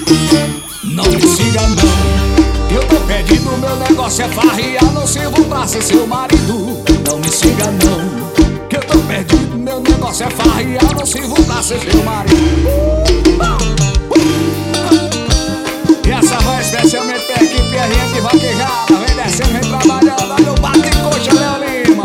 Não me siga não, eu tô perdido, meu negócio é farrear, não sirvo pra ser seu marido. Não me siga não, que eu tô perdido, meu negócio é farrear, não sirvo pra ser seu marido. E essa vai especialmente pra equipe RN de vaquejada, vem descendo, vem trabalhando, olha o bate-coxa, Léo Lima.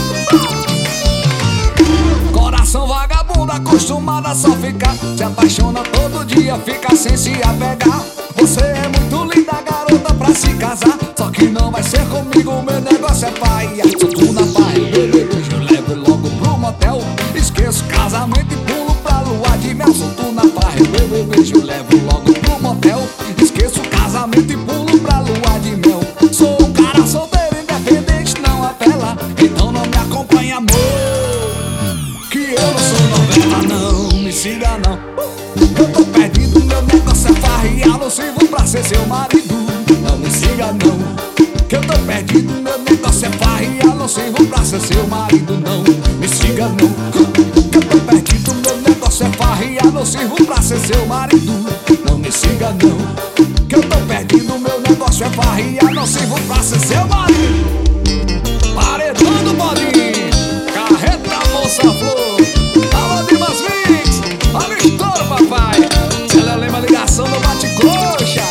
Coração vagabundo, acostumado a só ficar, se apaixona todo dia, fica sem se apegar. Você é muito linda, garota, pra se casar, só que não vai ser comigo, meu negócio é paia. Sou tu na paia, beijo, levo logo pro motel, esqueço casamento e pulo pra lua de mel. Sou tu na paia, beijo, levo logo pro motel, esqueço casamento e pulo pra lua de mel. Sou um cara solteiro, independente, não apela, então não me acompanha, amor, que eu não sou novela, não me siga não. Eu tô perdido, meu negócio é farrear, não sirvo pra ser seu marido. Não me siga não, que eu tô perdido, meu negócio é farrear, não sirvo pra ser seu marido. Não me siga não, que eu tô perdido, meu negócio é farrear, não sirvo pra ser seu marido. Não me siga não, que eu tô perdido, meu negócio é farrear, não sirvo pra ser seu marido. Paredão do bodinho, carreta moça flor, alô Dimas Mix, olha o estouro papai, Léo Lima ligação no bate-coxa.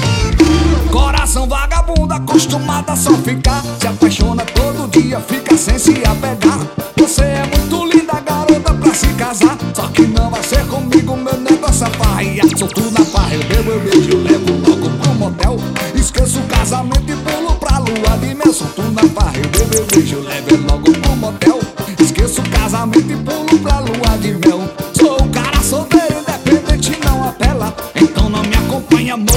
Coração vagabundo, acostumado a só ficar, se apaixona todo dia, fica sem se apegar. Você é muito linda, garota, pra se casar, só que não vai ser comigo, meu negócio é farrear. Sou tu na farra, eu beijo, levo logo pro motel, esqueço o casamento e pulo pra lua de mel. Sou tu na farra, eu beijo, levo logo pro motel, esqueço o casamento e pulo pra lua de mel. Sou um cara solteiro, independente, não apela, então não me acompanha, amor,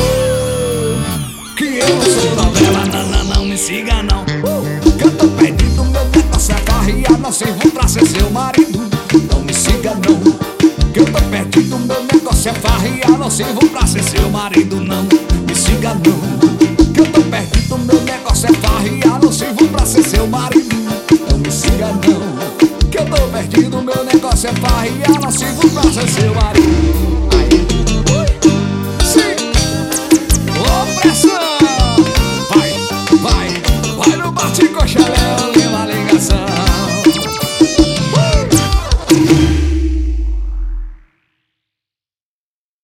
que eu não sou novela. Não me siga não, que eu tô perdido, meu negócio é farrear, não sirvo pra ser seu marido. Não me siga não, que eu tô perdido, meu negócio é farrear, não sirvo pra ser seu marido. Não me siga não, que eu tô perdido, meu negócio é farrear, não sirvo pra ser seu marido. Não me siga não, que eu tô perdido, meu negócio é farrear, não sirvo pra ser seu marido.